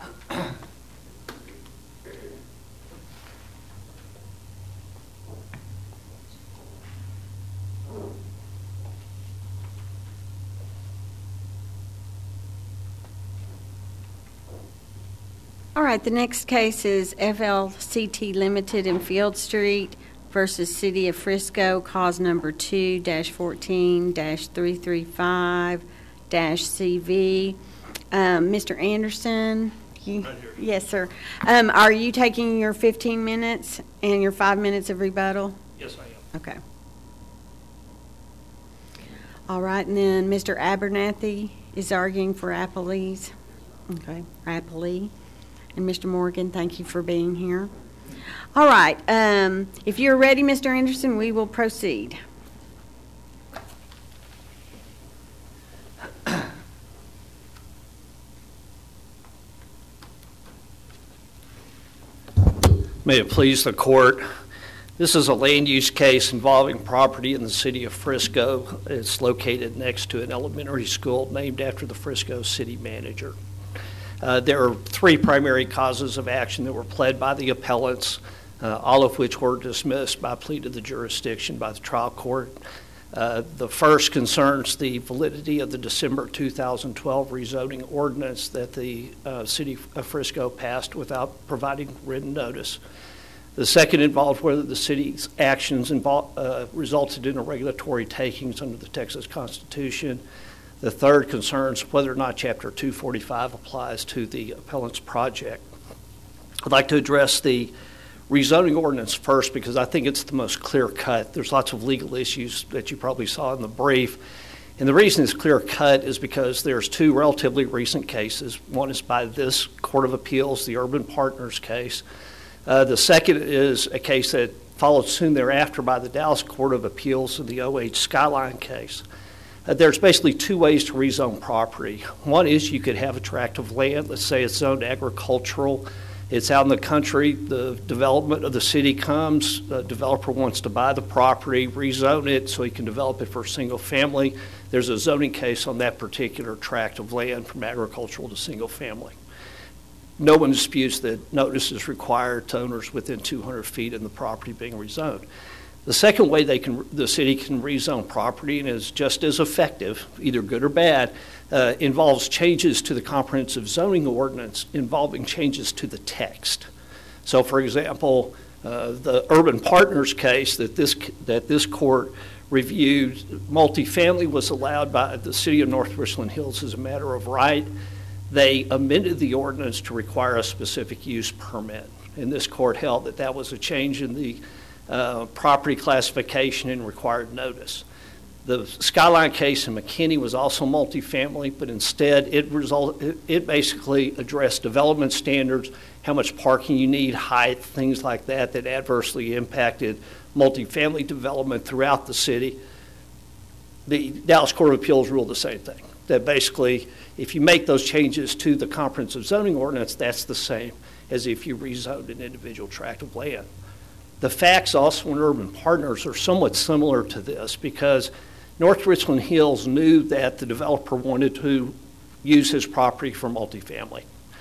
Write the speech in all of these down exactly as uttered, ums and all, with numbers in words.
All right, the next case is F L C T Limited in Field Street versus City of Frisco, cause number two dash fourteen dash three three five dash C V. Um, Mister Anderson, you, Right here. yes, sir. Um, are you taking your fifteen minutes and your five minutes of rebuttal? Yes, I am. Okay. All right, and then Mister Abernathy is arguing for Applees. Okay, Applee. And Mister Morgan, thank you for being here. All right, um, if you're ready, Mister Anderson, we will proceed. May it please the court, this is a land use case involving property in the city of Frisco. It's located next to an elementary school named after the Frisco city manager. Uh, there are three primary causes of action that were pled by the appellants, uh, all of which were dismissed by plea to the jurisdiction by the trial court. Uh, the first concerns the validity of the December two thousand twelve rezoning ordinance that the uh, city of Frisco passed without providing written notice. The second involved whether the city's actions involved, uh, resulted in a regulatory takings under the Texas Constitution. The third concerns whether or not Chapter two forty-five applies to the appellant's project. I'd like to address the rezoning ordinance first because I think it's the most clear cut. There's lots of legal issues that you probably saw in the brief. And the reason it's clear cut is because there's two relatively recent cases. One is by this Court of Appeals, the Urban Partners case. Uh, the second is a case that followed soon thereafter by the Dallas Court of Appeals in the O H Skyline case. Uh, there's basically two ways to rezone property. One is you could have a tract of land, let's say it's zoned agricultural, it's out in the country, the development of the city comes, the developer wants to buy the property, rezone it so he can develop it for single family. There's a zoning case on that particular tract of land from agricultural to single family. No one disputes that notice is required to owners within two hundred feet of the property being rezoned. The second way they can, the city can rezone property, and is just as effective, either good or bad, uh, involves changes to the comprehensive zoning ordinance involving changes to the text. So, for example, uh, the Urban Partners case that this that this court reviewed, multifamily was allowed by the city of North Richland Hills as a matter of right. They amended the ordinance to require a specific use permit, and this court held that that was a change in the Uh, property classification and required notice. The Skyline case in McKinney was also multifamily, but instead it result it, it basically addressed development standards, how much parking you need, height, things like that that adversely impacted multifamily development throughout the city. The Dallas Court of Appeals ruled the same thing, that basically if you make those changes to the comprehensive zoning ordinance, that's the same as if you rezoned an individual tract of land. The facts also in Urban Partners are somewhat similar to this because North Richland Hills knew that the developer wanted to use his property for multifamily.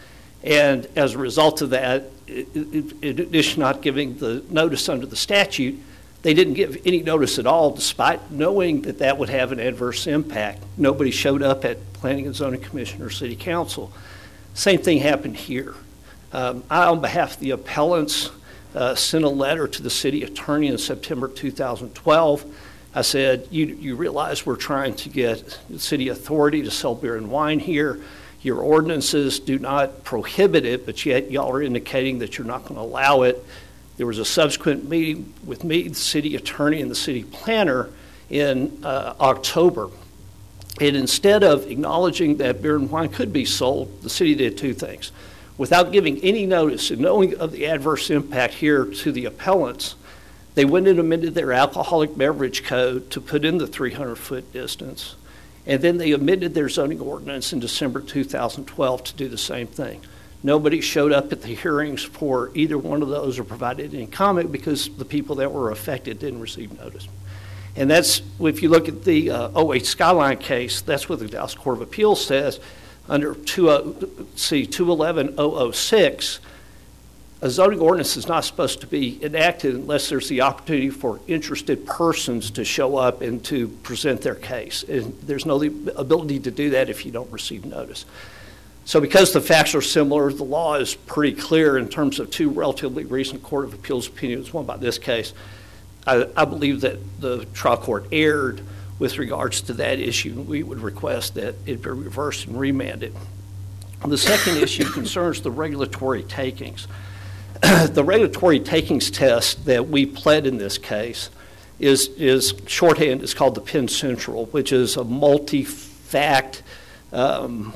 And as a result of that, in addition to not giving the notice under the statute, they didn't give any notice at all despite knowing that that would have an adverse impact. Nobody showed up at Planning and Zoning Commission or City Council. Same thing happened here. Um, I, on behalf of the appellants, Uh, sent a letter to the city attorney in September two thousand twelve. I said, you, you realize we're trying to get the city authority to sell beer and wine here. Your ordinances do not prohibit it, but yet y'all are indicating that you're not going to allow it. There was a subsequent meeting with me, the city attorney, and the city planner in uh, October. And instead of acknowledging that beer and wine could be sold, the city did two things. Without giving any notice and knowing of the adverse impact here to the appellants, they went and amended their alcoholic beverage code to put in the three hundred foot distance. And then they amended their zoning ordinance in December two thousand twelve to do the same thing. Nobody showed up at the hearings for either one of those or provided any comment because the people that were affected didn't receive notice. And that's, if you look at the uh, O H Skyline case, that's what the Dallas Court of Appeals says. under two, see, two eleven thousand six, a zoning ordinance is not supposed to be enacted unless there's the opportunity for interested persons to show up and to present their case. And there's no ability to do that if you don't receive notice. So because the facts are similar, the law is pretty clear in terms of two relatively recent Court of Appeals opinions, one by this case. I, I believe that the trial court erred with regards to that issue. We would request that it be reversed and remanded. The second issue concerns the regulatory takings. The regulatory takings test that we pled in this case is, is shorthand, is called the Penn Central, which is a multi-fact um,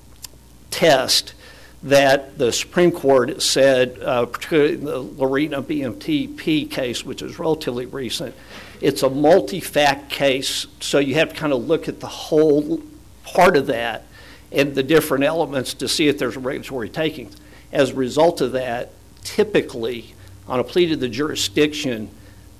test that the Supreme Court said, uh, particularly in the Lorena B M T P case, which is relatively recent, it's a multi-fact case, so you have to kind of look at the whole part of that and the different elements to see if there's a regulatory taking. As a result of that, typically, on a plea to the jurisdiction,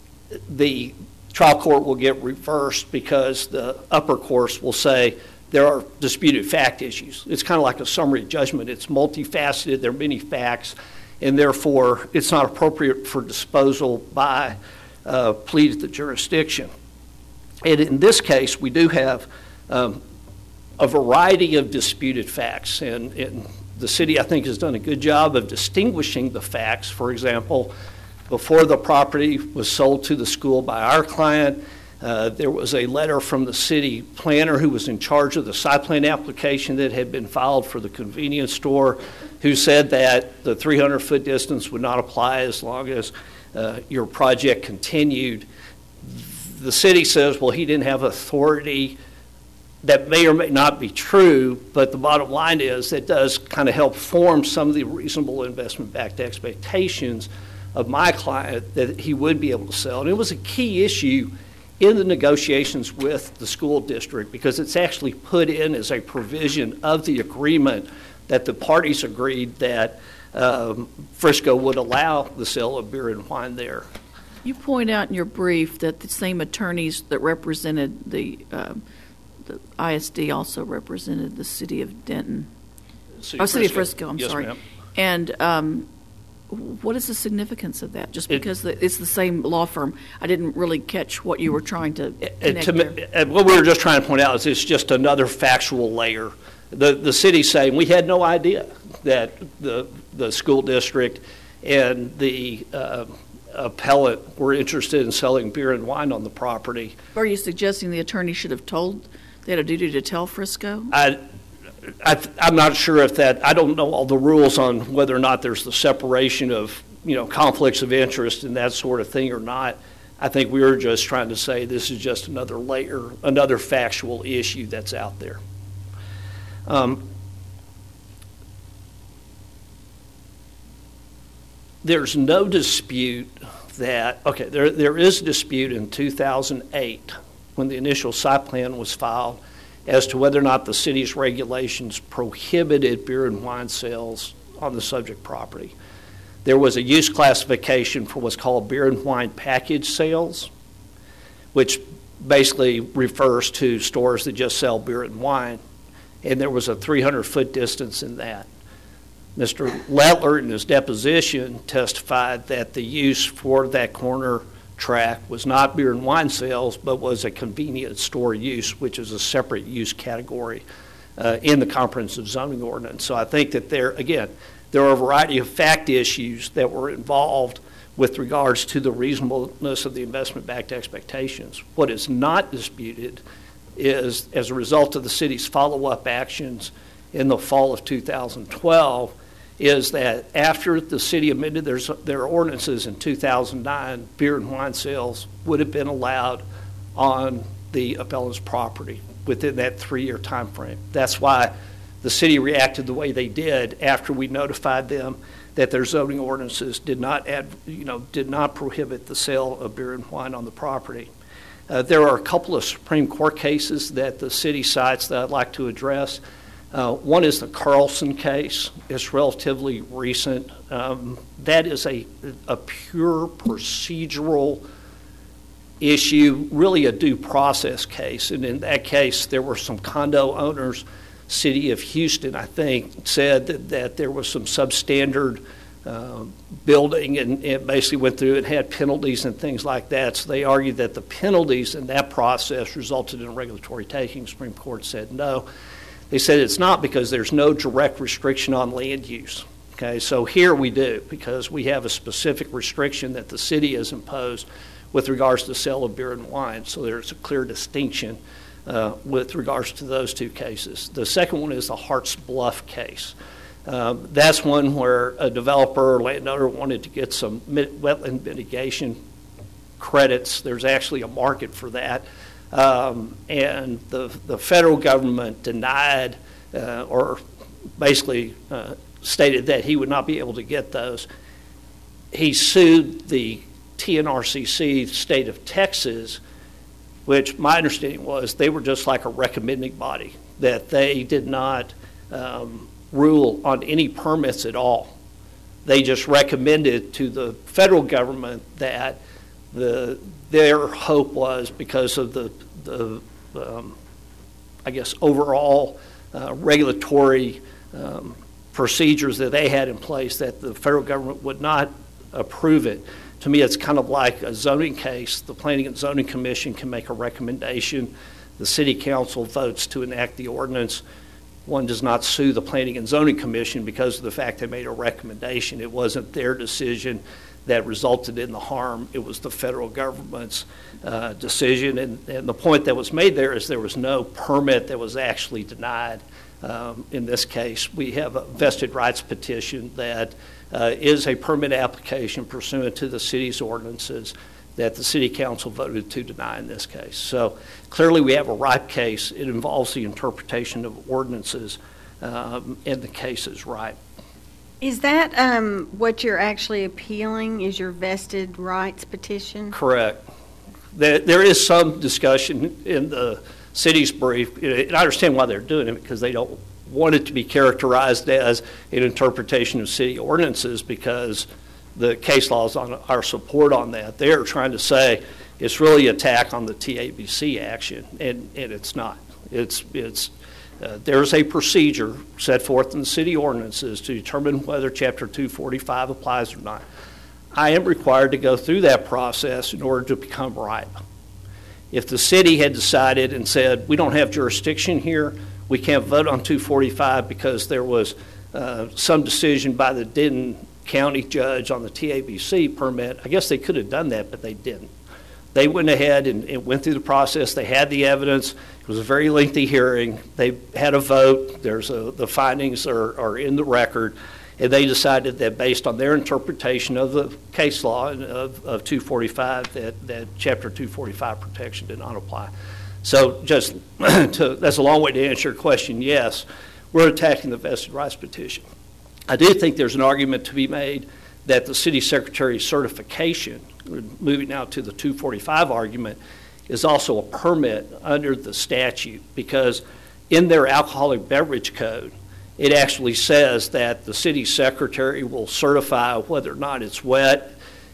the trial court will get reversed because the upper courts will say there are disputed fact issues. It's kind of like a summary judgment. It's multifaceted. There are many facts, and therefore it's not appropriate for disposal by uh, plea to the jurisdiction. And in this case, we do have um, a variety of disputed facts, and, and the city, I think, has done a good job of distinguishing the facts. For example, before the property was sold to the school by our client, uh, there was a letter from the city planner who was in charge of the site plan application that had been filed for the convenience store, who said that the three hundred foot distance would not apply as long as uh, your project continued. The city says, well, he didn't have authority. That may or may not be true, but the bottom line is that does kind of help form some of the reasonable investment-backed expectations of my client that he would be able to sell. And it was a key issue in the negotiations with the school district because it's actually put in as a provision of the agreement that the parties agreed that um, Frisco would allow the sale of beer and wine there. You point out in your brief that the same attorneys that represented the uh, the I S D also represented the city of Denton. City oh, of City of Frisco. Frisco, I'm Yes, sorry. ma'am. And um, what is the significance of that? Just It- because the, it's the same law firm, I didn't really catch what you were trying to And connect to me, there. and what we were just trying to point out is it's just another factual layer. The the city saying we had no idea that the the school district and the uh, appellate were interested in selling beer and wine on the property. Are you suggesting the attorney should have told, they had a duty to tell Frisco? I, I I'm not sure if that, I don't know all the rules on whether or not there's the separation of, you know, conflicts of interest and that sort of thing or not. I think we were just trying to say this is just another layer, another factual issue that's out there. Um, there's no dispute that, okay, there there is a dispute in two thousand eight when the initial site plan was filed as to whether or not the city's regulations prohibited beer and wine sales on the subject property. There was a use classification for what's called beer and wine package sales, which basically refers to stores that just sell beer and wine. And there was a three hundred foot distance in that. Mister Lettler, in his deposition, testified that the use for that corner track was not beer and wine sales, but was a convenience store use, which is a separate use category uh, in the comprehensive zoning ordinance. So I think that there, again, there are a variety of fact issues that were involved with regards to the reasonableness of the investment-backed expectations. What is not disputed is, as a result of the city's follow-up actions in the fall of two thousand twelve, is that after the city amended their, their ordinances in two thousand nine, beer and wine sales would have been allowed on the appellant's property within that three-year time frame. That's why the city reacted the way they did after we notified them that their zoning ordinances did not add, you know, did not prohibit the sale of beer and wine on the property. Uh, there are a couple of Supreme Court cases that the city cites that I'd like to address. Uh, one is the Carlson case. It's relatively recent. Um, that is a, a pure procedural issue, really a due process case. And in that case, there were some condo owners City of Houston, I think, said that, that there was some substandard uh, building, and it basically went through and had penalties and things like that. So they argued that the penalties in that process resulted in a regulatory taking. Supreme Court said no. They said it's not because there's no direct restriction on land use. Okay, so here we do, because we have a specific restriction that the city has imposed with regards to the sale of beer and wine. So there's a clear distinction uh, with regards to those two cases. The second one is the Harts Bluff case. Um, that's one where a developer or landowner wanted to get some mit- wetland mitigation credits. There's actually a market for that. Um, and the, the federal government denied uh, or basically uh, stated that he would not be able to get those. He sued the T N R C C, the state of Texas, which my understanding was they were just like a recommending body, that they did not um, rule on any permits at all. They just recommended to the federal government that the their hope was, because of the, the um, I guess, overall uh, regulatory um, procedures that they had in place, that the federal government would not approve it. To me, it's kind of like a zoning case. The Planning and Zoning Commission can make a recommendation. The City Council votes to enact the ordinance. One does not sue the Planning and Zoning Commission because of the fact they made a recommendation. It wasn't their decision that resulted in the harm. It was the federal government's uh, decision. And, and the point that was made there is there was no permit that was actually denied. Um, in this case, we have a vested rights petition that uh, is a permit application pursuant to the city's ordinances that the City Council voted to deny in this case. So clearly we have a ripe case. It involves the interpretation of ordinances, um, and the case is ripe. Is that um, what you're actually appealing, is your vested rights petition? Correct. There, there is some discussion in the city's brief, and I understand why they're doing it, because they don't want it to be characterized as an interpretation of city ordinances, because the case law is on our support on that. They're trying to say it's really an attack on the T A B C action, and, and it's not. It's, it's Uh, there's a procedure set forth in the city ordinances to determine whether Chapter two forty-five applies or not. I am required to go through that process in order to become ripe. If the city had decided and said, we don't have jurisdiction here, we can't vote on two forty-five because there was uh, some decision by the Denton County judge on the T A B C permit, I guess they could have done that, but they didn't. They went ahead and, and went through the process. They had the evidence. It was a very lengthy hearing. They had a vote. There's a, the findings are, are in the record. And they decided that based on their interpretation of the case law of, of two forty-five, that, that Chapter two forty-five protection did not apply. So just to, that's a long way to answer your question. Yes, we're attacking the vested rights petition. I do think there's an argument to be made that the city secretary's certification, moving now to the two forty-five argument, is also a permit under the statute, because in their alcoholic beverage code, it actually says that the city secretary will certify whether or not it's wet,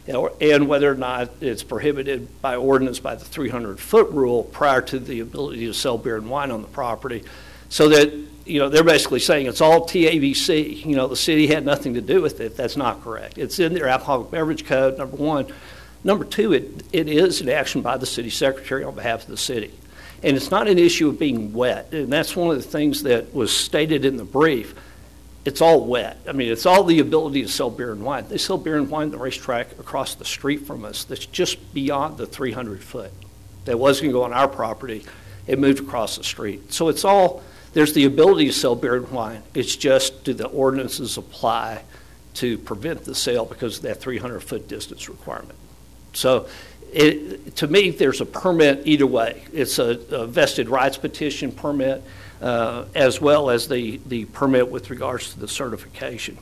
and whether or not it's prohibited by ordinance by the three hundred foot rule prior to the ability to sell beer and wine on the property. So that, you know, they're basically saying it's all T A B C. You know, the city had nothing to do with it. That's not correct. It's in their alcoholic beverage code, number one. Number two, it, it is an action by the city secretary on behalf of the city. And it's not an issue of being wet. And that's one of the things that was stated in the brief. It's all wet. I mean, it's all the ability to sell beer and wine. They sell beer and wine at the racetrack across the street from us that's just beyond the three hundred foot. That wasn't going to go on our property. It moved across the street. So it's all, there's the ability to sell beer and wine. It's just, do the ordinances apply to prevent the sale because of that three hundred foot distance requirement? So it, to me, there's a permit either way. It's a, a vested rights petition permit, uh, as well as the, the permit with regards to the certification.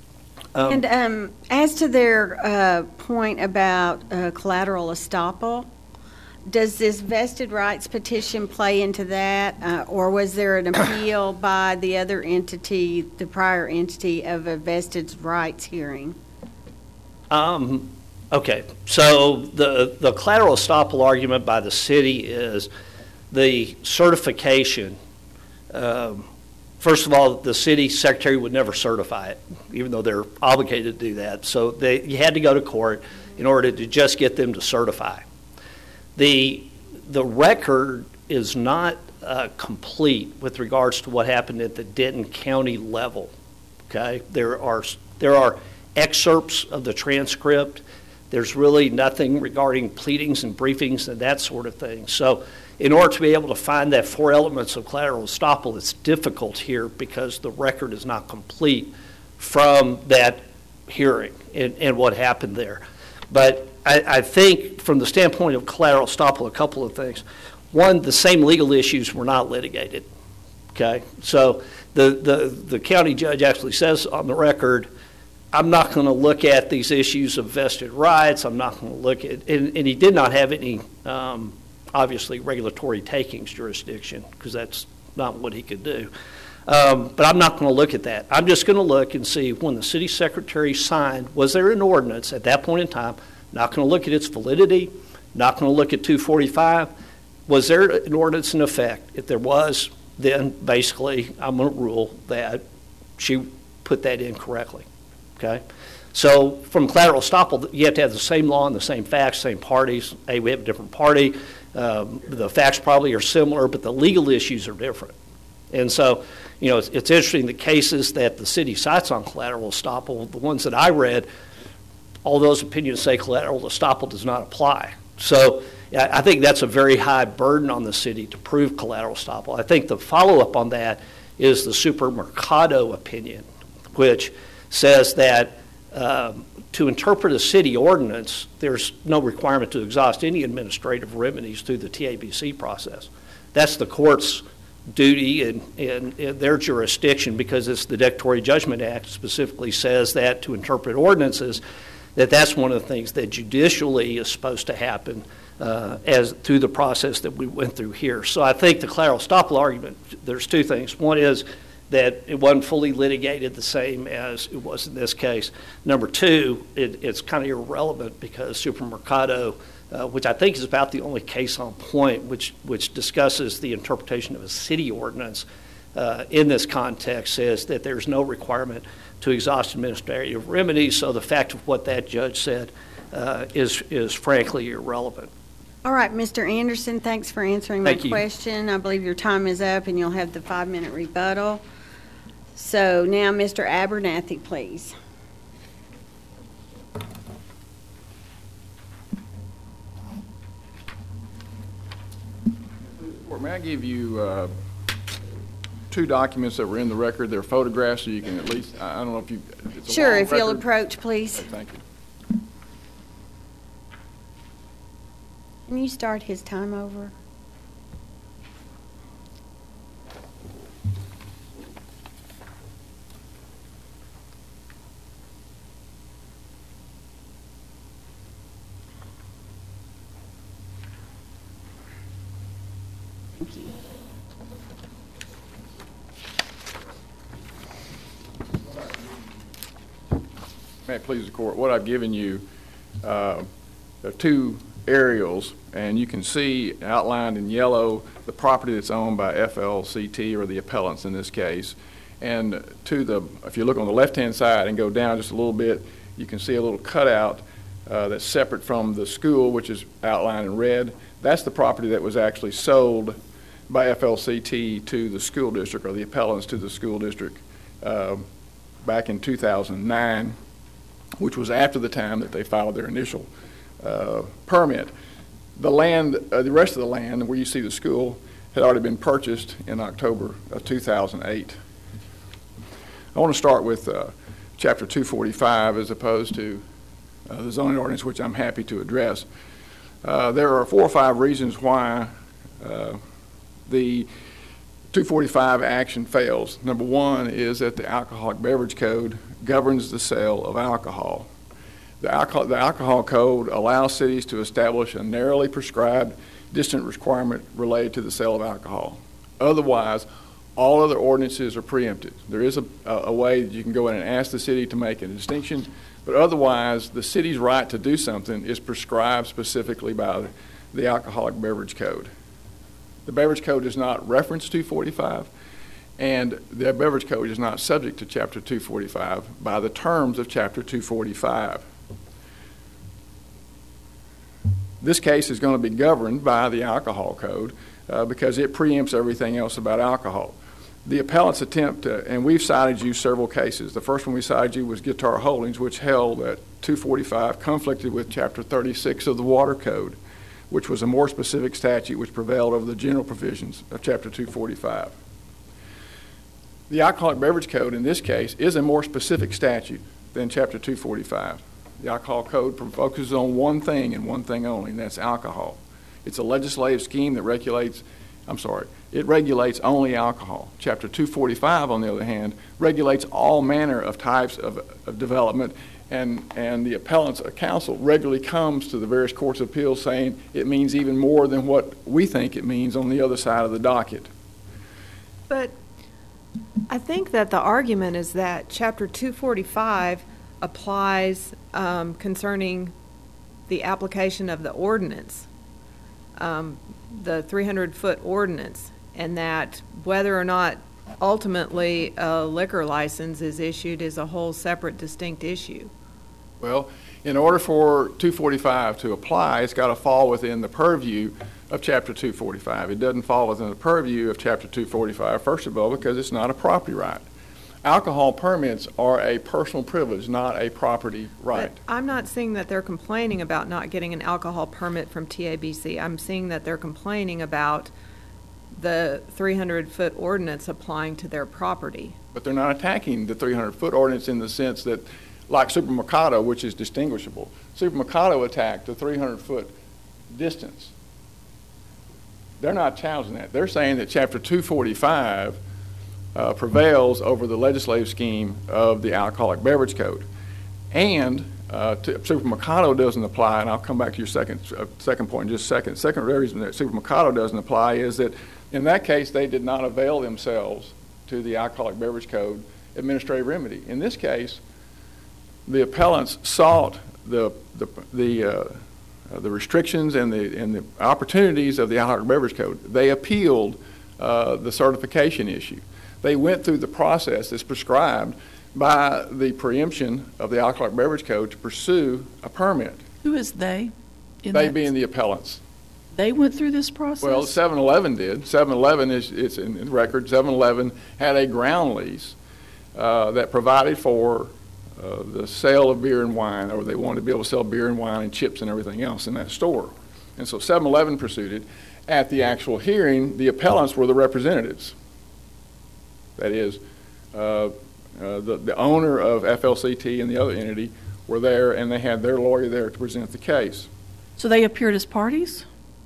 Um, and um, as to their uh, point about uh, collateral estoppel, does this vested rights petition play into that, uh, or was there an appeal by the other entity, the prior entity, of a vested rights hearing? Um, okay, so the, the collateral estoppel argument by the city is the certification um, first of all, the city secretary would never certify it, even though they're obligated to do that. So they, you had to go to court in order to just get them to certify. The, the record is not uh, complete with regards to what happened at the Denton County level. Okay, there are there are excerpts of the transcript. There's really nothing regarding pleadings and briefings and that sort of thing. So in order to be able to find that four elements of collateral estoppel, it's difficult here because the record is not complete from that hearing and, and what happened there. But I, I think from the standpoint of collateral estoppel, a couple of things. One, the same legal issues were not litigated. Okay, so the, the, the county judge actually says on the record, I'm not going to look at these issues of vested rights. I'm not going to look at, and, and he did not have any, um, obviously, regulatory takings jurisdiction because that's not what he could do. Um, but I'm not going to look at that. I'm just going to look and see when the city secretary signed, was there an ordinance at that point in time? Not going to look at its validity. Not going to look at two forty-five. Was there an ordinance in effect? If there was, then basically I'm going to rule that she put that in correctly. Okay, so from collateral estoppel, you have to have the same law and the same facts, same parties. Hey, we have a different party. Um, the facts probably are similar, but the legal issues are different. And so, you know, it's, it's interesting, the cases that the city cites on collateral estoppel, the ones that I read, all those opinions say collateral estoppel does not apply. So I think that's a very high burden on the city to prove collateral estoppel. I think the follow-up on that is the Supermercado opinion, which says that um, to interpret a city ordinance, there's no requirement to exhaust any administrative remedies through the T A B C process. That's the court's duty and, and, and their jurisdiction, because it's the Declaratory Judgment Act specifically says that to interpret ordinances, that that's one of the things that judicially is supposed to happen uh, as through the process that we went through here. So I think the collateral estoppel argument, there's two things. One is that it wasn't fully litigated the same as it was in this case. Number two, it, it's kind of irrelevant because Supermercado, uh, which I think is about the only case on point, which, which discusses the interpretation of a city ordinance uh, in this context, says that there's no requirement to exhaust administrative remedies. So the fact of what that judge said uh, is, is frankly irrelevant. All right, Mister Anderson, thanks for answering my Thank you. question. I believe your time is up and you'll have the five-minute rebuttal. So now, Mister Abernathy, please. May I give you uh, two documents that were in the record? They're photographs, so you can at least, I don't know if you, it's a Sure, long if you'll record. approach, please. Okay, thank you. Can you start his time over? Thank you. May it please the court, what I've given you uh, are two aerials, and you can see outlined in yellow the property that's owned by F L C T, or the appellants in this case. And to the, if you look on the left-hand side and go down just a little bit, you can see a little cutout uh, that's separate from the school, which is outlined in red. That's the property that was actually sold by F L C T to the school district, or the appellants to the school district, uh, back in two thousand nine, which was after the time that they filed their initial uh, permit. The land, uh, the rest of the land where you see the school, had already been purchased in October of two thousand eight. I want to start with uh, Chapter two forty-five as opposed to uh, the zoning ordinance, which I'm happy to address. Uh, there are four or five reasons why uh, the two forty-five action fails. Number one is that the Alcoholic Beverage Code governs the sale of alcohol. The alcohol, the alcohol code allows cities to establish a narrowly prescribed distance requirement related to the sale of alcohol. Otherwise, all other ordinances are preempted. There is a, a way that you can go in and ask the city to make a distinction, but otherwise the city's right to do something is prescribed specifically by the Alcoholic Beverage Code. The Beverage Code does not reference two forty-five, And the beverage code is not subject to Chapter two forty-five by the terms of Chapter two forty-five. This case is going to be governed by the alcohol code uh, because it preempts everything else about alcohol. The appellant's attempt, to, and we've cited you several cases. The first one we cited you was Guitar Holdings, which held that two forty-five conflicted with Chapter thirty-six of the Water Code, which was a more specific statute which prevailed over the general provisions of Chapter two forty-five. The Alcoholic Beverage Code, in this case, is a more specific statute than Chapter two forty-five. The Alcohol Code focuses on one thing and one thing only, and that's alcohol. It's a legislative scheme that regulates, I'm sorry, it regulates only alcohol. Chapter two forty-five, on the other hand, regulates all manner of types of, of development, and, and the appellant's counsel regularly comes to the various courts of appeals saying it means even more than what we think it means on the other side of the docket. But I think that the argument is that Chapter two forty-five applies um, concerning the application of the ordinance, um, the three hundred foot ordinance, and that whether or not ultimately a liquor license is issued is a whole separate, distinct issue. Well, in order for two forty-five to apply, it's got to fall within the purview of Chapter two forty-five. It doesn't fall within the purview of Chapter two forty-five, first of all, because it's not a property right. Alcohol permits are a personal privilege, not a property right. But I'm not seeing that they're complaining about not getting an alcohol permit from T A B C. I'm seeing that they're complaining about the three hundred foot ordinance applying to their property. But they're not attacking the three hundred foot ordinance in the sense that, like Supermercado, which is distinguishable, Supermercado attacked the three hundred foot distance. They're not challenging that. They're saying that Chapter two forty-five uh, prevails over the legislative scheme of the Alcoholic Beverage Code. And uh, to, Supermercado doesn't apply, and I'll come back to your second, uh, second point in just a second. Second reason that Supermercado doesn't apply is that in that case they did not avail themselves to the Alcoholic Beverage Code administrative remedy. In this case, the appellants sought the, the, the uh, Uh, the restrictions and the and the opportunities of the Alcoholic Beverage Code. They appealed uh, the certification issue. They went through the process that's prescribed by the preemption of the Alcoholic Beverage Code to pursue a permit. Who is they? in They that- being the appellants. They went through this process? Well, seven eleven did. seven eleven is it's in the record. seven eleven had a ground lease uh, that provided for Uh, the sale of beer and wine, or they wanted to be able to sell beer and wine and chips and everything else in that store. And so seven eleven pursued it. At the actual hearing, the appellants were the representatives. That is, uh, uh, the, the owner of F L C T and the other entity were there, and they had their lawyer there to present the case. So they appeared as parties?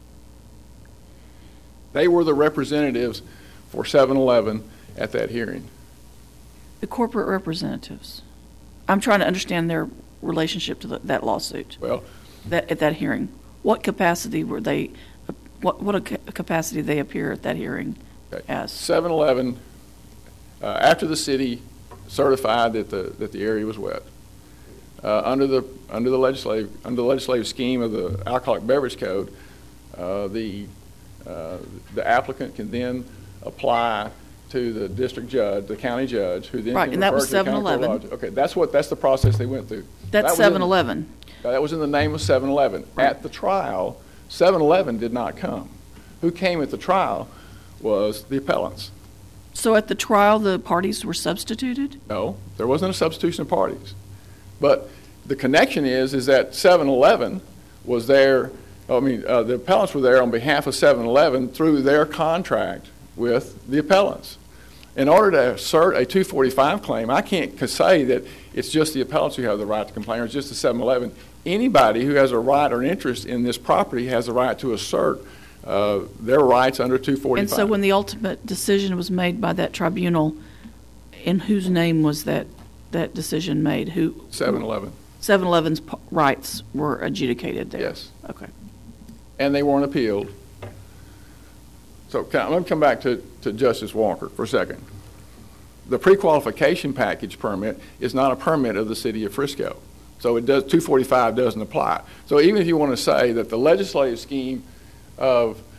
They were the representatives for seven eleven at that hearing. The corporate representatives? I'm trying to understand their relationship to the, that lawsuit, Well, that, at that hearing. What capacity were they, what, what a ca- capacity they appear at that hearing okay. as? seven eleven, uh, after the city certified that the that the area was wet, uh, under the under the legislative under the legislative scheme of the Alcoholic Beverage Code, uh, the uh, the applicant can then apply to the district judge, the county judge, who then Right, can and that refer was to the county court seven eleven. lodge. Okay, that's what that's the process they went through. That That's was in- seven eleven. That was in the name of seven eleven. Right. At the trial, seven eleven did not come. Who came at the trial was the appellants. So at the trial, the parties were substituted? No, there wasn't a substitution of parties. But the connection is, is that seven eleven was there, I mean, uh, the appellants were there on behalf of seven eleven through their contract with the appellants. In order to assert a two forty-five claim, I can't say that it's just the appellants who have the right to complain, or it's just the seven eleven. Anybody who has a right or an interest in this property has the right to assert uh, their rights under two forty-five. And so when the ultimate decision was made by that tribunal, in whose name was that, that decision made? Who? seven eleven. seven eleven's p- rights were adjudicated there? Yes. Okay. And they weren't appealed. So can, let me come back to, to Justice Walker for a second. The pre-qualification package permit is not a permit of the city of Frisco. So it does, two forty-five doesn't apply. So even if you want to say that the legislative scheme of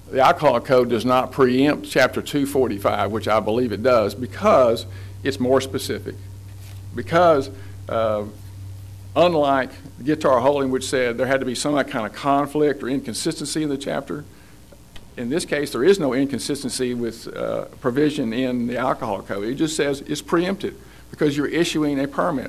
the Alcohol Code does not preempt Chapter two forty-five, which I believe it does, because it's more specific. Because uh, unlike Guitar Holding, which said there had to be some kind of conflict or inconsistency in the chapter, in this case, there is no inconsistency with uh, provision in the Alcohol Code. It just says it's preempted because you're issuing a permit.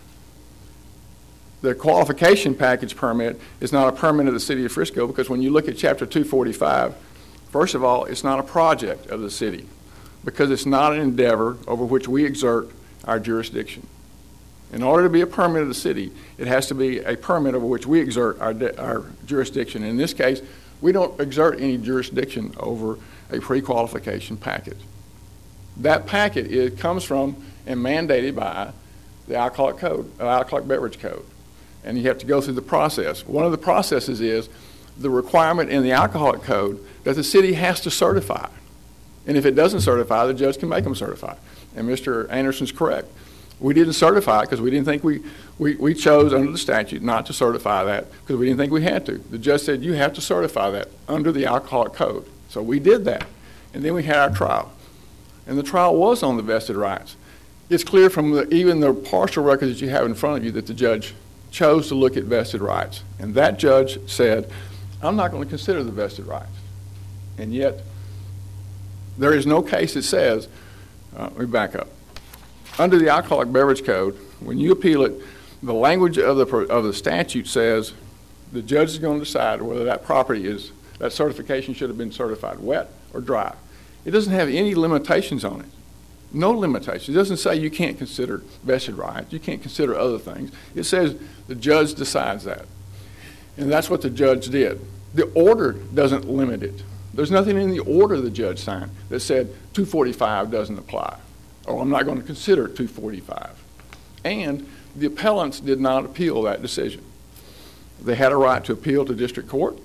The qualification package permit is not a permit of the City of Frisco, because when you look at Chapter two forty-five, first of all, it's not a project of the city, because it's not an endeavor over which we exert our jurisdiction. In order to be a permit of the city, it has to be a permit over which we exert our, our jurisdiction. In this case, we don't exert any jurisdiction over a pre-qualification package. That packet it comes from and mandated by the Alcoholic Code, uh, Alcoholic Beverage Code, and you have to go through the process. One of the processes is the requirement in the Alcoholic Code that the city has to certify, and if it doesn't certify, the judge can make them certify. And Mister Anderson's correct. We didn't certify it because we didn't think we, we, we chose under the statute not to certify that because we didn't think we had to. The judge said you have to certify that under the Alcoholic Code. So we did that. And then we had our trial. And the trial was on the vested rights. It's clear from the, even the partial record that you have in front of you that the judge chose to look at vested rights. And that judge said, I'm not going to consider the vested rights. And yet, there is no case that says, uh, let me back up. Under the Alcoholic Beverage Code, when you appeal it, the language of the, of the statute says the judge is going to decide whether that property is, that certification should have been certified wet or dry. It doesn't have any limitations on it. No limitations. It doesn't say you can't consider vested rights, you can't consider other things. It says the judge decides that. And that's what the judge did. The order doesn't limit it. There's nothing in the order the judge signed that said two forty-five doesn't apply, or I'm not going to consider two forty-five. And the appellants did not appeal that decision. They had a right to appeal to district court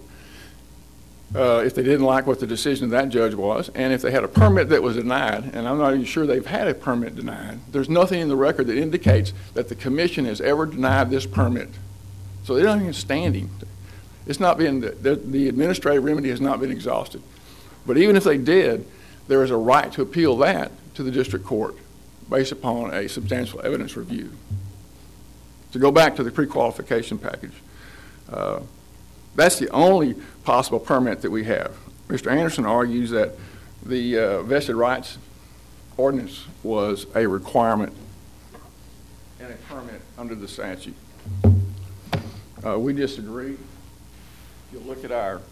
uh, if they didn't like what the decision of that judge was, and if they had a permit that was denied, and I'm not even sure they've had a permit denied. There's nothing in the record that indicates that the commission has ever denied this permit. So they don't even standing. It's not been, the, the administrative remedy has not been exhausted. But even if they did, there is a right to appeal that to the district court based upon a substantial evidence review. To go back to the pre-qualification package, uh, that's the only possible permit that we have. Mister Anderson argues that the uh, vested rights ordinance was a requirement and a permit under the statute. Uh, we disagree. If you look at our,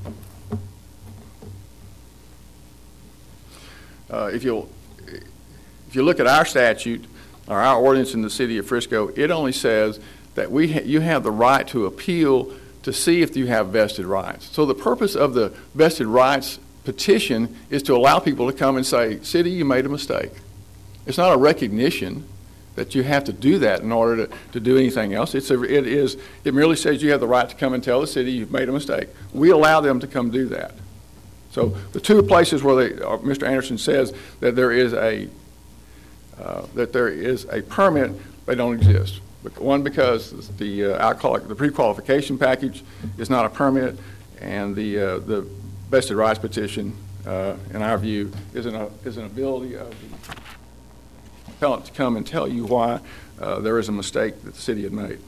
uh, if you if you look at our statute or our ordinance in the city of Frisco, it only says that we ha you have the right to appeal to see if you have vested rights. So the purpose of the vested rights petition is to allow people to come and say, "City, you made a mistake." It's not a recognition that you have to do that in order to, to do anything else. It's a, it is, it merely says you have the right to come and tell the city you've made a mistake. We allow them to come do that. So the two places where they, uh, Mister Anderson says that there is a, uh, that there is a permit, they don't exist. One, because the uh, alcoholic, the pre-qualification package is not a permit, and the, uh, the vested rights petition, uh, in our view, is an, uh, is an ability of the appellant to come and tell you why uh, there is a mistake that the city had made.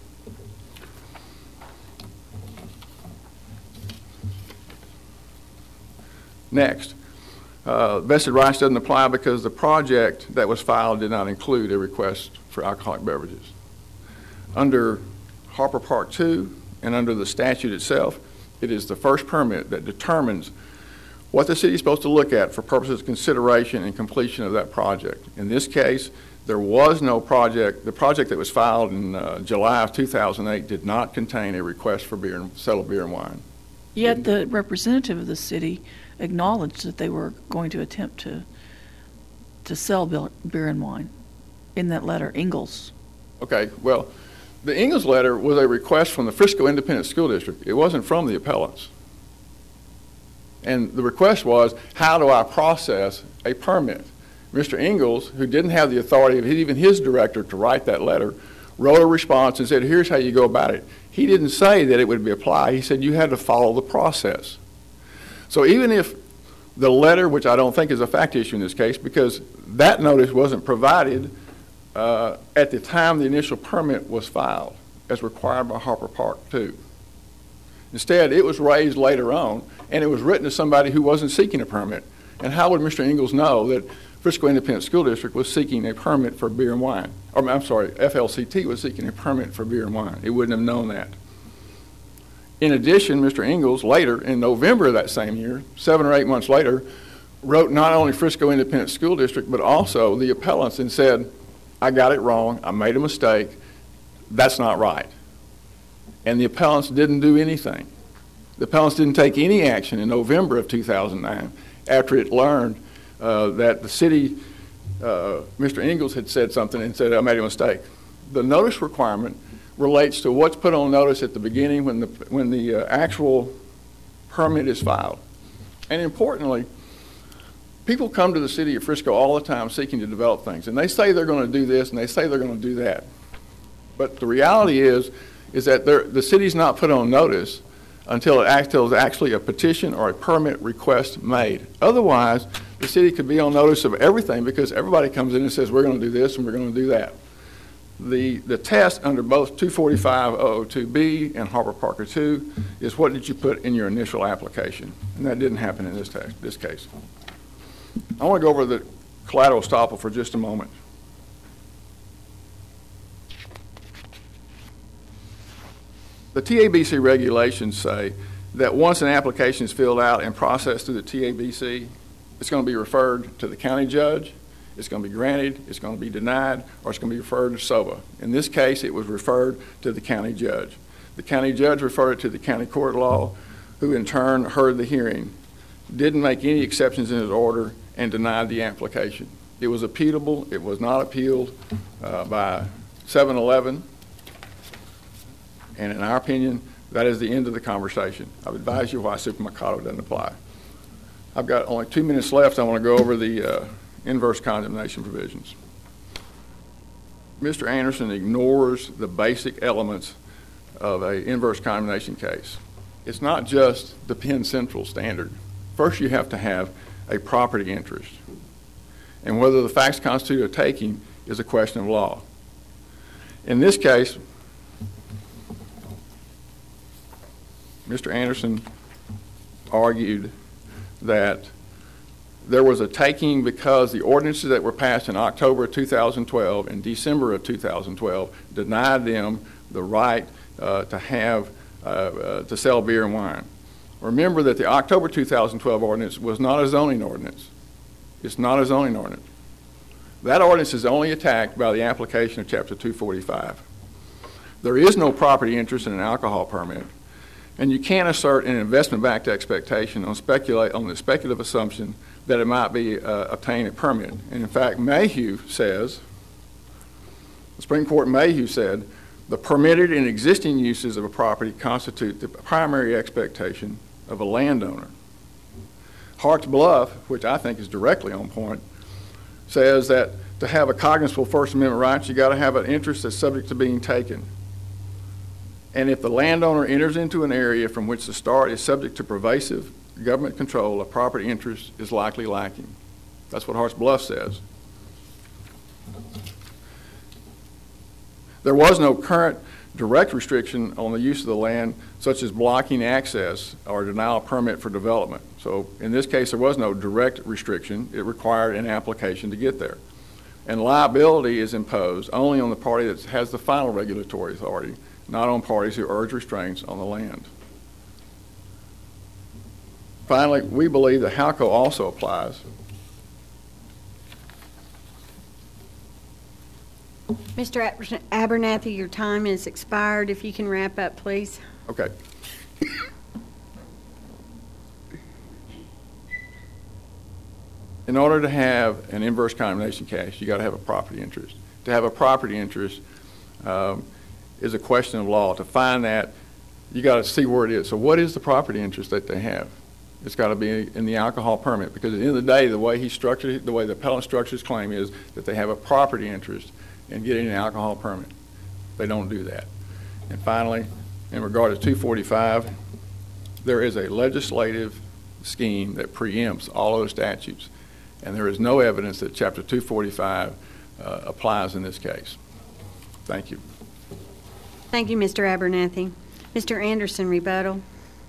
Next, uh, vested rights doesn't apply because the project that was filed did not include a request for alcoholic beverages. Under Harper Park two and under the statute itself, it is the first permit that determines what the city is supposed to look at for purposes of consideration and completion of that project. In this case, there was no project. The project that was filed in uh, July of two thousand eight did not contain a request for beer and sale of beer and wine. Yet the representative of the city acknowledged that they were going to attempt to to sell beer and wine in that letter, Ingalls. Okay, well, the Ingalls letter was a request from the Frisco Independent School District. It wasn't from the appellants. And the request was, how do I process a permit? Mister Ingalls, who didn't have the authority of even his director to write that letter, wrote a response and said, here's how you go about it. He didn't say that it would be applied. He said you had to follow the process. So even if the letter, which I don't think is a fact issue in this case, because that notice wasn't provided uh, at the time the initial permit was filed, as required by Harper Park two. Instead, it was raised later on, and it was written to somebody who wasn't seeking a permit. And how would Mister Ingalls know that Frisco Independent School District was seeking a permit for beer and wine? Or, I'm sorry, F L C T was seeking a permit for beer and wine. It wouldn't have known that. In addition, Mister Ingalls later, in November of that same year, seven or eight months later, wrote not only Frisco Independent School District, but also the appellants and said, I got it wrong, I made a mistake, that's not right. And the appellants didn't do anything. The appellants didn't take any action in November of two thousand nine after it learned uh, that the city, uh, Mister Ingalls had said something and said, I made a mistake. The notice requirement relates to what's put on notice at the beginning when the, when the uh, actual permit is filed. And importantly, people come to the city of Frisco all the time seeking to develop things, and they say they're going to do this and they say they're going to do that. But the reality is, is that the city's not put on notice until it until there's actually a petition or a permit request made. Otherwise, the city could be on notice of everything because everybody comes in and says, we're going to do this and we're going to do that. The, the test under both two forty-five oh oh two B and Harper Parker two is what did you put in your initial application? And that didn't happen in this, text, this case. I want to go over the collateral estoppel for just a moment. The T A B C regulations say that once an application is filled out and processed through the T A B C, it's going to be referred to the county judge, it's going to be granted, it's going to be denied, or it's going to be referred to S O B A. In this case, it was referred to the county judge. The county judge referred it to the county court of law, who in turn heard the hearing, didn't make any exceptions in his order, and denied the application. It was appealable. It was not appealed uh, by seven eleven. And in our opinion, that is the end of the conversation. I've advised you why Supermercado doesn't apply. I've got only two minutes left. I want to go over the uh, inverse condemnation provisions. Mister Anderson ignores the basic elements of an inverse condemnation case. It's not just the Penn Central standard. First, you have to have a property interest. And whether the facts constitute a taking is a question of law. In this case, Mister Anderson argued that there was a taking because the ordinances that were passed in October of two thousand twelve and December of two thousand twelve denied them the right uh, to have uh, uh, to sell beer and wine. Remember that the October two thousand twelve ordinance was not a zoning ordinance. It's not a zoning ordinance. That ordinance is only attacked by the application of Chapter two forty-five. There is no property interest in an alcohol permit, and you can't assert an investment-backed expectation on speculate on the speculative assumption that it might be uh, obtain a permit. And in fact, Mayhew says, the Supreme Court Mayhew said, the permitted and existing uses of a property constitute the primary expectation of a landowner. Hart's Bluff, which I think is directly on point, says that to have a cognizable First Amendment rights, you got to have an interest that's subject to being taken. And if the landowner enters into an area from which the start is subject to pervasive government control, a property interest is likely lacking. That's what Hart's Bluff says. There was no current direct restriction on the use of the land, such as blocking access or denial of permit for development. So in this case, there was no direct restriction. It required an application to get there. And liability is imposed only on the party that has the final regulatory authority, not on parties who urge restraints on the land. Finally, we believe that HALCO also applies. Mister Abernathy, your time is expired. If you can wrap up, please. Okay. In order to have an inverse condemnation case, you got to have a property interest. To have a property interest um, is a question of law. To find that, you got to see where it is. So what is the property interest that they have? It's got to be in the alcohol permit, because at the end of the day, the way he structured it, the way the appellant structured his claim is that they have a property interest in getting an alcohol permit. They don't do that. And finally, in regard to two forty-five, there is a legislative scheme that preempts all those statutes. And there is no evidence that Chapter two forty-five uh, applies in this case. Thank you. Thank you, Mister Abernathy. Mister Anderson, rebuttal.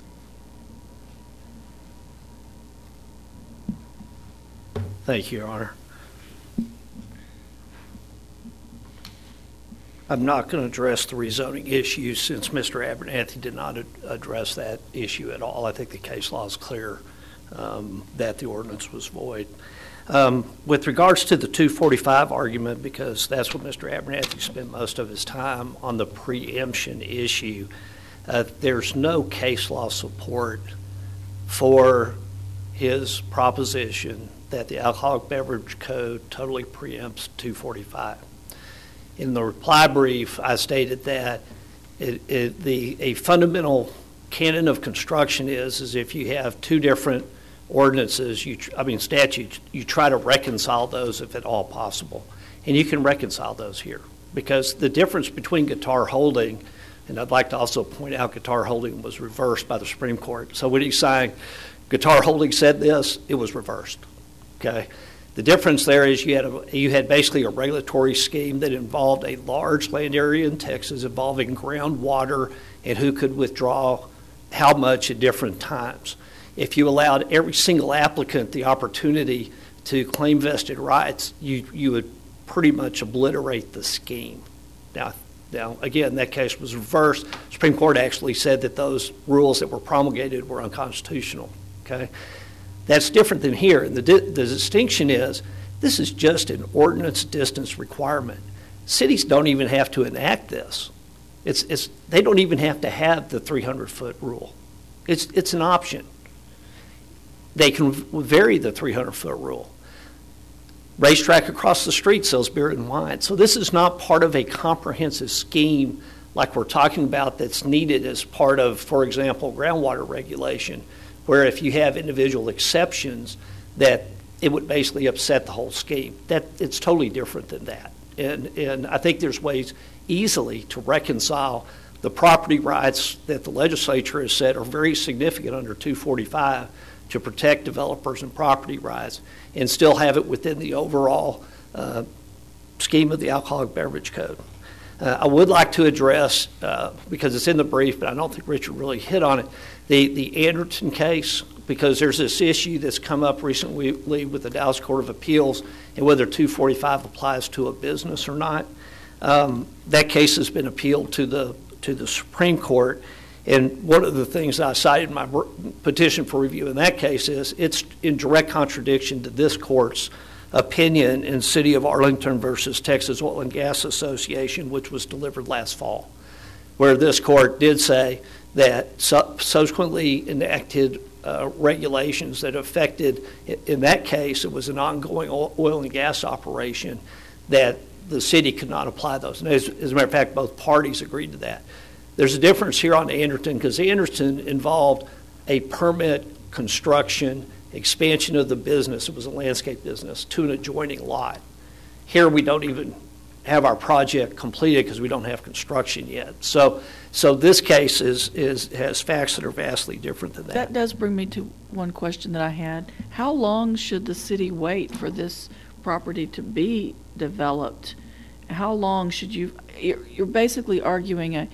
Thank you, Your Honor. I'm not going to address the rezoning issue since Mister Abernathy did not ad- address that issue at all. I think the case law is clear um, that the ordinance was void. Um, with regards to the two forty-five argument, because that's what Mister Abernathy spent most of his time on, the preemption issue, uh, there's no case law support for his proposition that the Alcoholic Beverage Code totally preempts two forty-five. In the reply brief, I stated that it, it, the a fundamental canon of construction is is if you have two different ordinances, you I mean statutes, you try to reconcile those if at all possible, and you can reconcile those here because the difference between Guitar Holding, and I'd like to also point out Guitar Holding was reversed by the Supreme Court. So when he's saying Guitar Holding said this, it was reversed. Okay. The difference there is you had a, you had basically a regulatory scheme that involved a large land area in Texas involving groundwater and who could withdraw how much at different times. If you allowed every single applicant the opportunity to claim vested rights, you you would pretty much obliterate the scheme. Now, now again, that case was reversed. The Supreme Court actually said that those rules that were promulgated were unconstitutional. Okay. That's different than here. And the, di- the distinction is this is just an ordinance distance requirement. Cities don't even have to enact this. It's, it's, they don't even have to have the three hundred foot rule. It's, it's an option. They can vary the three hundred foot rule. Racetrack across the street sells beer and wine. So this is not part of a comprehensive scheme like we're talking about that's needed as part of, for example, groundwater regulation, where if you have individual exceptions that it would basically upset the whole scheme. That it's totally different than that. And and I think there's ways easily to reconcile the property rights that the legislature has said are very significant under two forty-five to protect developers and property rights and still have it within the overall uh, scheme of the Alcoholic Beverage Code. Uh, I would like to address, uh, because it's in the brief, but I don't think Richard really hit on it, the, the Anderton case, because there's this issue that's come up recently with the Dallas Court of Appeals and whether two forty-five applies to a business or not. Um, that case has been appealed to the to the Supreme Court, and one of the things I cited in my petition for review in that case is it's in direct contradiction to this court's opinion in City of Arlington versus Texas Oil and Gas Association, which was delivered last fall, where this court did say that su- subsequently enacted uh, regulations that affected, in that case, it was an ongoing oil and gas operation, that the city could not apply those. And as, as a matter of fact, both parties agreed to that. There's a difference here on Anderton because Anderton involved a permit construction expansion of the business. It was a landscape business to an adjoining lot. Here we don't even have our project completed because we don't have construction yet. So so this case is is has facts that are vastly different than that. That does bring me to one question that I had. How long should the city wait for this property to be developed? How long should you, you're, you're basically arguing a,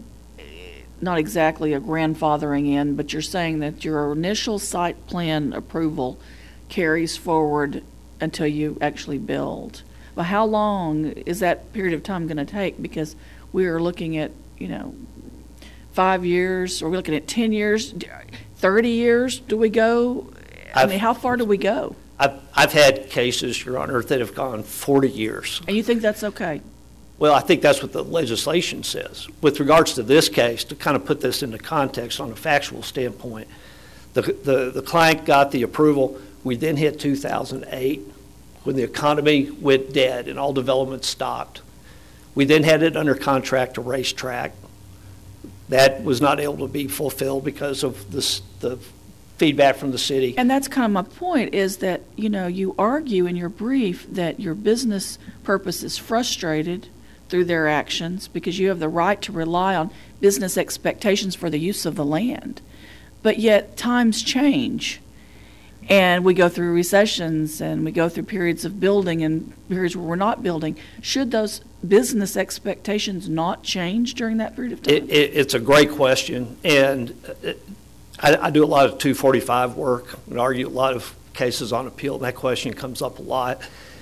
not exactly a grandfathering in, but you're saying that your initial site plan approval carries forward until you actually build. But how long is that period of time going to take? Because we are looking at, you know, five years, or we're looking at ten years, thirty years, do we go? I I've, mean, how far do we go? I've, I've had cases, Your Honor, that have gone forty years. And you think that's okay? Well, I think that's what the legislation says. With regards to this case, to kind of put this into context on a factual standpoint, the the, the client got the approval. We then hit two thousand eight when the economy went dead and all development stopped. We then had it under contract to Racetrack. That was not able to be fulfilled because of this, the feedback from the city. And that's kind of my point, is that, you know, you argue in your brief that your business purpose is frustrated through their actions because you have the right to rely on business expectations for the use of the land. But yet times change. and we go through recessions, and we go through periods of building and periods where we're not building, should those business expectations not change during that period of time? It, it, it's a great question, and it, I, I do a lot of two forty-five work and argue a lot of cases on appeal, and that question comes up a lot.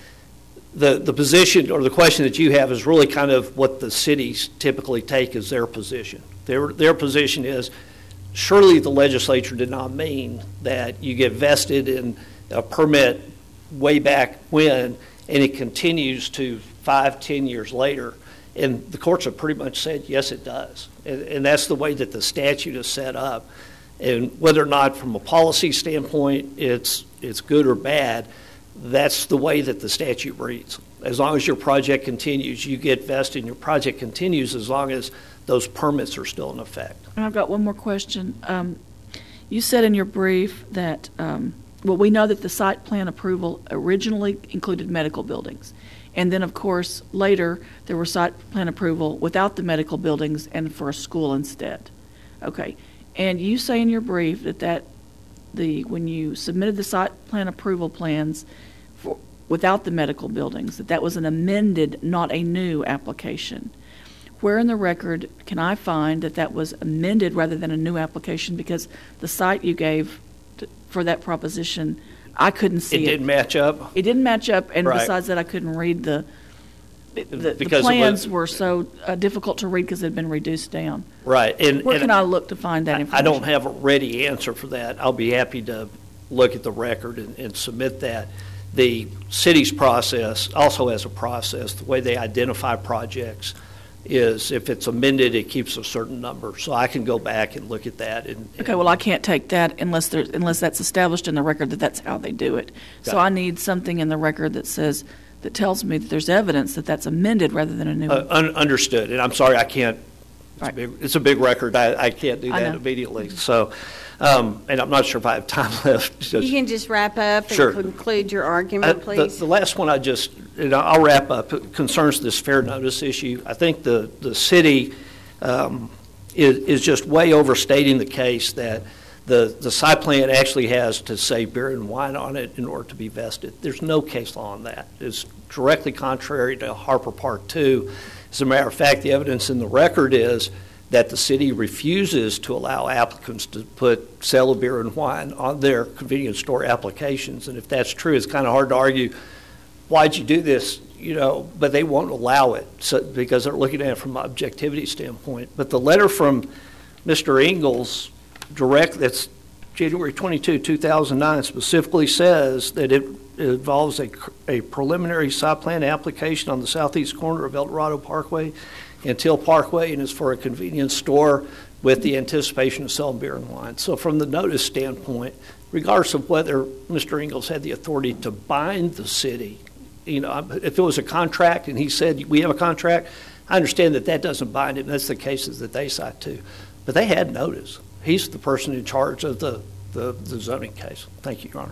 The, the position or the question that you have is really kind of what the cities typically take as their position. Their, their position is, surely the legislature did not mean that you get vested in a permit way back when, and it continues to five, ten years later. And the courts have pretty much said, yes, it does. And, and that's the way that the statute is set up. And whether or not from a policy standpoint it's it's good or bad, that's the way that the statute reads. As long as your project continues, you get vested, and your project continues as long as those permits are still in effect. And I've got one more question. Um, you said in your brief that, um, well, we know that the site plan approval originally included medical buildings. And then, of course, later there were site plan approval without the medical buildings and for a school instead. Okay. And you say in your brief that, that the when you submitted the site plan approval plans for, without the medical buildings, that that was an amended, not a new application. Where in the record can I find that that was amended rather than a new application? Because the site you gave to, for that proposition, I couldn't see it. It didn't match up? It didn't match up, and Right. besides that, I couldn't read the, the, the Because it plans was- were so uh, difficult to read because they'd been reduced down. Right. And, Where and can I look to find that I information? don't have a ready answer for that. I'll be happy to look at the record and, and submit that. The city's process also has a process. The way they identify projects is if it's amended, it keeps a certain number. So I can go back and look at that. And, and Okay, well, I can't take that unless there's, unless that's established in the record that that's how they do it. So Got it. I need something in the record that says, that tells me that there's evidence that that's amended rather than a new Uh, one. un- understood. And I'm sorry, I can't, it's, Right. a, big, it's a big record. I, I can't do I that know. immediately. So, um, and I'm not sure if I have time left. Just- You can just wrap up and Sure. conclude your Uh, argument, the, please. the last one I just, and I'll wrap up, it concerns this fair notice issue. I think the, the city um, is, is just way overstating the case that the, the site plan actually has to say beer and wine on it in order to be vested. There's no case law on that. It's directly contrary to Harper Part two. As a matter of fact, the evidence in the record is that the city refuses to allow applicants to put sale of beer and wine on their convenience store applications. And if that's true, it's kind of hard to argue, why'd you do this? You know, but they won't allow it so, because they're looking at it from an objectivity standpoint. But the letter from Mister Ingalls, direct, that's January twenty-second, two thousand nine, specifically says that it involves a, a preliminary site plan application on the southeast corner of El Dorado Parkway and Teal Parkway, and is for a convenience store with the anticipation of selling beer and wine. So from the notice standpoint, regardless of whether Mister Ingalls had the authority to bind the city, you know, if it was a contract and he said, we have a contract, I understand that that doesn't bind him. That's the cases that they cite too. But they had notice. He's the person in charge of the, the, the zoning case. Thank you, Your Honor.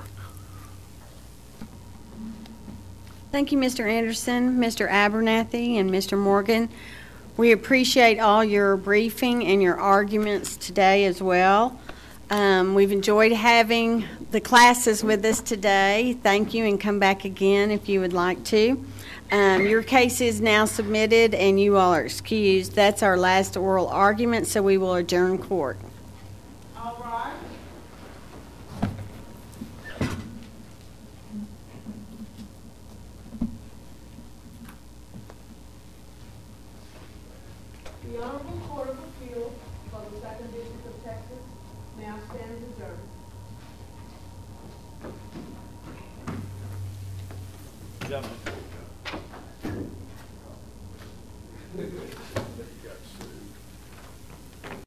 Thank you, Mister Anderson, Mister Abernathy, and Mister Morgan. We appreciate all your briefing and your arguments today as well. Um, we've enjoyed having the classes with us today. Thank you, and come back again if you would like to. Um, your case is now submitted, and you all are excused. That's our last oral argument, so we will adjourn court. All right. The Honorable Court of Appeals for the Second District of Texas now stands adjourned. Gentlemen.